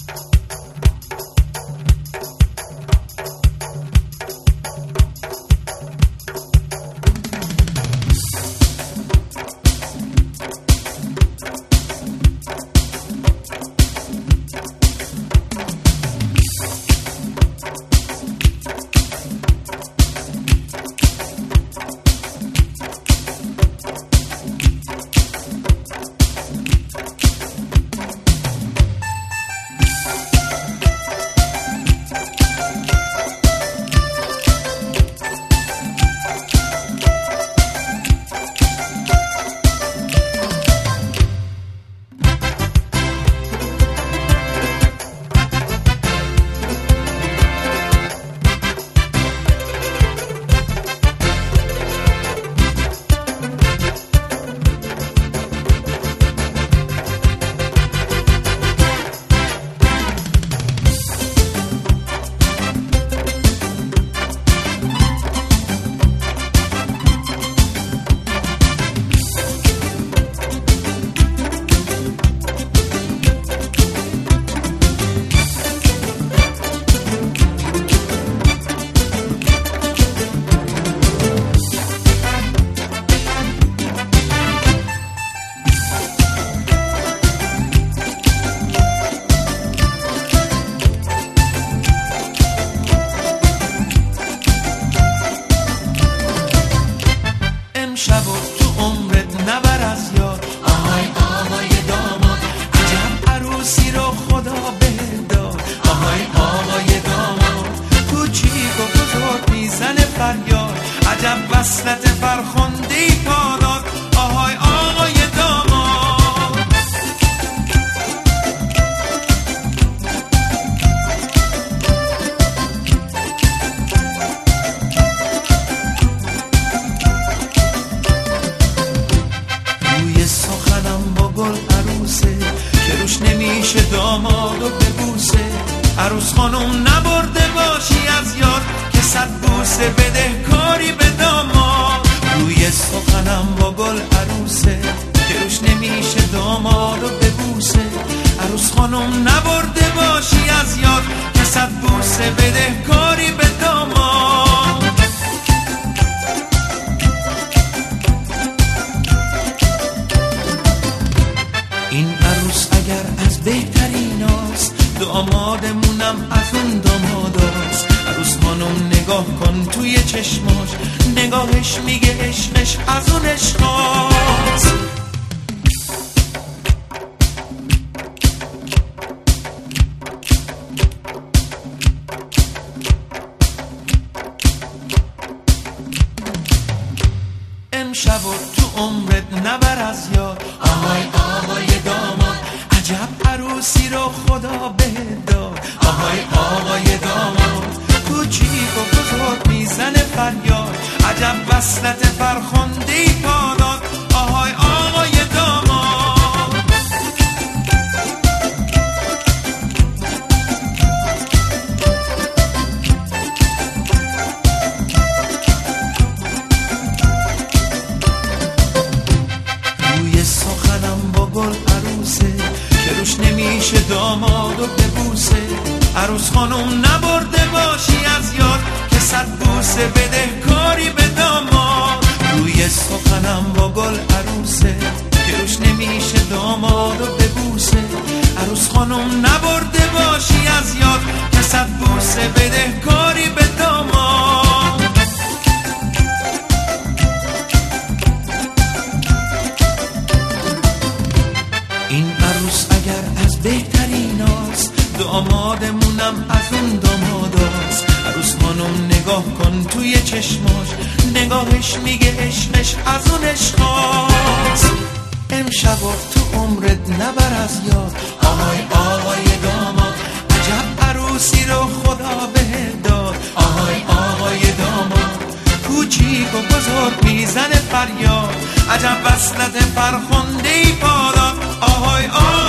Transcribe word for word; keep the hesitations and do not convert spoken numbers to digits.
شب و تو عمرت نبر از یاد. آهای آهای داماد عجب عروسی رو خدا بهت داد. آهای آهای داماد کوچیک و بزرگ میزنه فریاد. عجب وصلت فرخنده‌ای پا داد. آهای آهای داماد نمیشه دامادو ببوسه. عروس خانم نبرده باشی از یاد که صد بوسه بده کاری به داماد. روی سخنم با گل عروسه که روش نمیشه دامادو ببوسه. عروس خانم نبرده باشی از یاد که صد بوسه بده کاری به داماد. این عروس اگر از بهتریناست دامادمونم از اون داماداست. عروس خانم نگاه کن توی چشماش نگاهش میگه عشقش از اون عشقاست. امشب و تو عمرت نبر از یاد. آهای آهای داماد عجب عروسی رو خدا بهت داد. آهای آهای داماد کوچیک و بزرگ میزنه فریاد. عجب وصلت فرخنده‌ای پا داد. آهای آهای داماد روی سخنم با گل عروسه که روش نمیشه دامادو ببوسه. عروس خانم نبرده باشی از یاد که صد بوسه بده کاری به داماد. روی سخنم با گل عروسه که روش نمیشه دامادو ببوسه. عروس خانم نبرده باشی از یاد که صد بوسه بده کاری به داماد. این عروس اگر از بهتریناست دامادمونم از اون داماداست. عروس خانم نگاه کن توی چشماش نگاهش میگه عشقش از اون عشقاست. امشب و تو عمرت نبر از یاد. آهای آهای داماد عجب عروسی رو خدا بهت داد. آهای آهای داماد کوچیک و بزرگ میزنه فریاد. عجب وصلت فرخنده‌ای پا داد. آهای آهای